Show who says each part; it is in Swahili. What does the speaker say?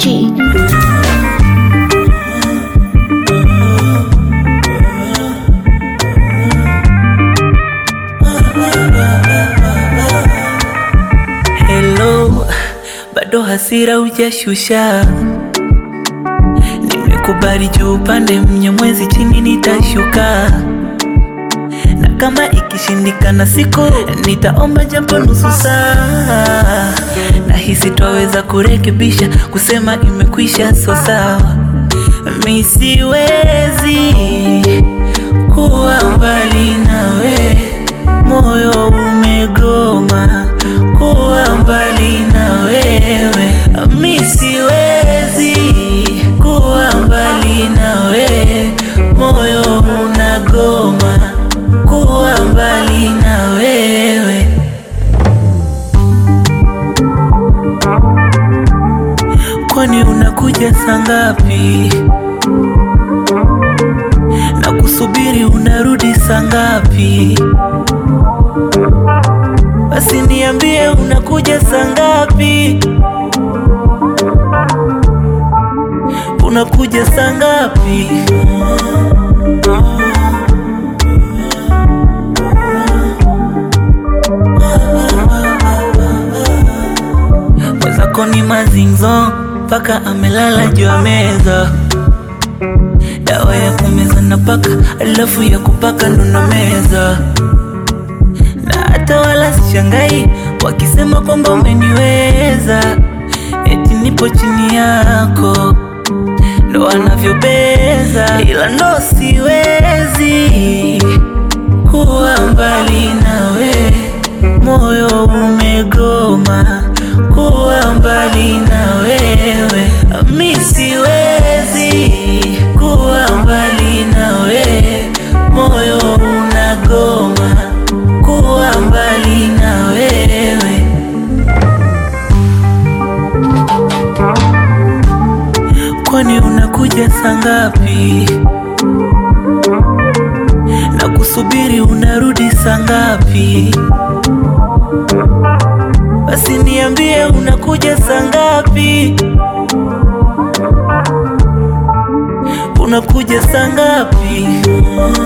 Speaker 1: G.
Speaker 2: Hello, bado hasira hujashusha. Nimekubali juu upande Mnyamwezi, chini nitashuka. Na kama ikishindikana siku nitaomba japo nusu saa. Nahisi twaweza kurekebisha, kusema imekwisha so sawa. Mi siwezi kuwa mbali nawe, moyo umegoma kuwa mbali na wewe. Mi siwezi kuwa mbali nawe, moyo unagoma kuwa mbali na wewe. Kwani unakuja saa ngapi? Na kusubiri unarudi saa ngapi? Basi niambie unakuja saa ngapi? Unakuja saa ngapi? Mwenzako ni mazinzo paka amelala juu ya meza. Dawa ya kumeza na paka, alafu ya kupaka ndo na meza. Na hata wala sishangai wakisema kwamba umeniweza, eti nipo chini yako ndo wanavyobeza. Ila ndo siwezi kuwa mbali nawe, moyo umegoma kuwa mbali na wewe. Mi siwezi kuwa mbali nawe, moyo unagoma kuwa mbali na wewe. Kwani unakuja saa ngapi? Na kusubiri unarudi saa ngapi? Basi niambie unakuja saa ngapi? Unakuja saa ngapi?